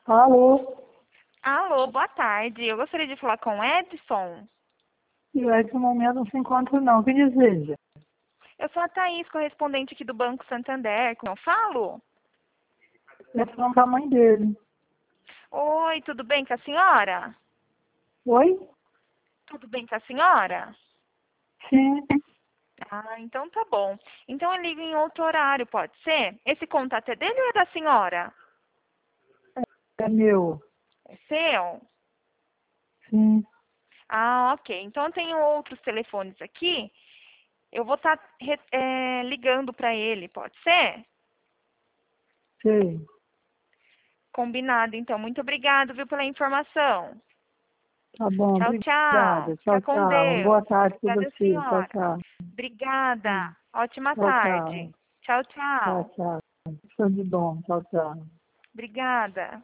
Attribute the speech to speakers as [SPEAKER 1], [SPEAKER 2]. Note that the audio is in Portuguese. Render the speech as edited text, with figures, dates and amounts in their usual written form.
[SPEAKER 1] Alô?
[SPEAKER 2] Alô, boa tarde. Eu gostaria de falar com o Edson.
[SPEAKER 1] E o Edson no momento não se encontra não. O que deseja?
[SPEAKER 2] Eu sou a Thaís, correspondente aqui do Banco Santander. Como eu falo?
[SPEAKER 1] Eu falo com a mãe dele.
[SPEAKER 2] Oi, tudo bem com a senhora?
[SPEAKER 1] Oi?
[SPEAKER 2] Tudo bem com a senhora?
[SPEAKER 1] Sim,
[SPEAKER 2] Ah, então tá bom. Então eu ligo em outro horário, pode ser? Esse contato é dele ou é da senhora?
[SPEAKER 1] é meu.
[SPEAKER 2] É seu?
[SPEAKER 1] Sim,
[SPEAKER 2] Ah, ok. Então eu tenho outros telefones aqui. Eu vou estar ligando para ele, pode ser?
[SPEAKER 1] sei.
[SPEAKER 2] Combinado, então. Muito obrigado, viu, pela informação.
[SPEAKER 1] Tá bom,
[SPEAKER 2] Tchau, tchau.
[SPEAKER 1] obrigada.
[SPEAKER 2] Fica
[SPEAKER 1] Tchau,
[SPEAKER 2] com
[SPEAKER 1] tchau. Boa
[SPEAKER 2] Deus.
[SPEAKER 1] tarde para
[SPEAKER 2] Obrigada,
[SPEAKER 1] você. Tchau,
[SPEAKER 2] senhora.
[SPEAKER 1] tchau.
[SPEAKER 2] Obrigada. Ótima
[SPEAKER 1] Tchau,
[SPEAKER 2] tarde.
[SPEAKER 1] tchau.
[SPEAKER 2] Tchau,
[SPEAKER 1] Tchau,
[SPEAKER 2] tchau.
[SPEAKER 1] tchau. Tudo de bom. Tchau, tchau.
[SPEAKER 2] Obrigada.